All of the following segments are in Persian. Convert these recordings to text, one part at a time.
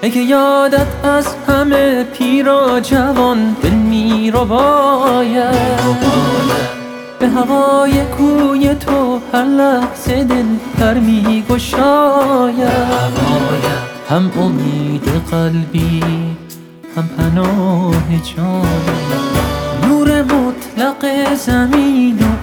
ای که یادت از همه پیر و جوان دل می رو باید. به هوای کوی تو هر لحظه دل پر می گشاید. هم امید قلبی هم پناه جانی، نور مطلق زمین و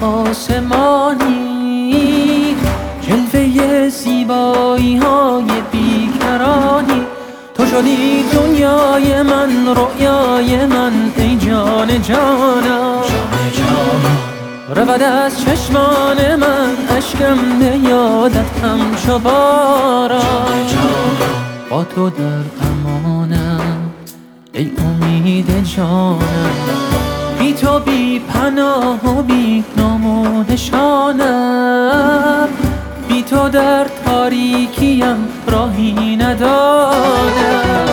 آسمانی، جلوه زیبایی های بیکرانی. تو شدی دنیای من، رؤیای من، ای جان جانم. رود از چشمان من اشکم به یادت همچو باران. با تو در امانم ای امید جانم، بی تو بی پناه و بی نام و نشانم، بی تو در تاریکیم راهی ندانم.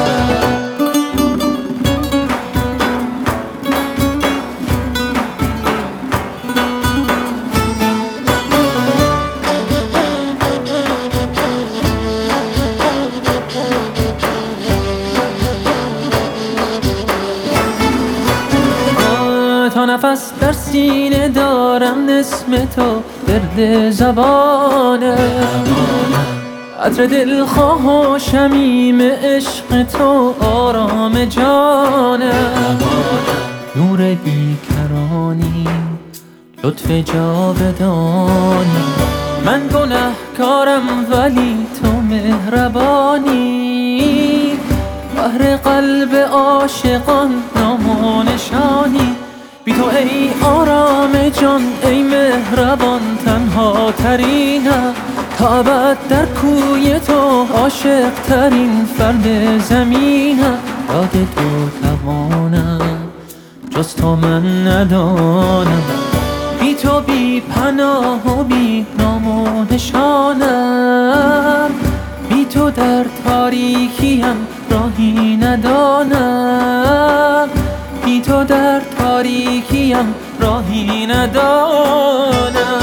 تا نفس در سینه دارم اسم تو ورد زبانه، عطر دلخواه و شمیم عشق تو آرام جانه. نور بیکرانی، لطف جاودانی، من گنهکارم ولی تو مهربانی. بحر قلب عاشقان نام و نشانی، بی تو ای آرام جان، ای مهربان تنها ترینم. تا ابد در کوی تو عاشق ترین فرد زمینم. یاد تو توانم جز تو من ندانم، بی تو بی پناه و بی نام و نشانم، بی تو در تاریکیم راهی ندانم، بی تو در تاریکیم راهی ندانم.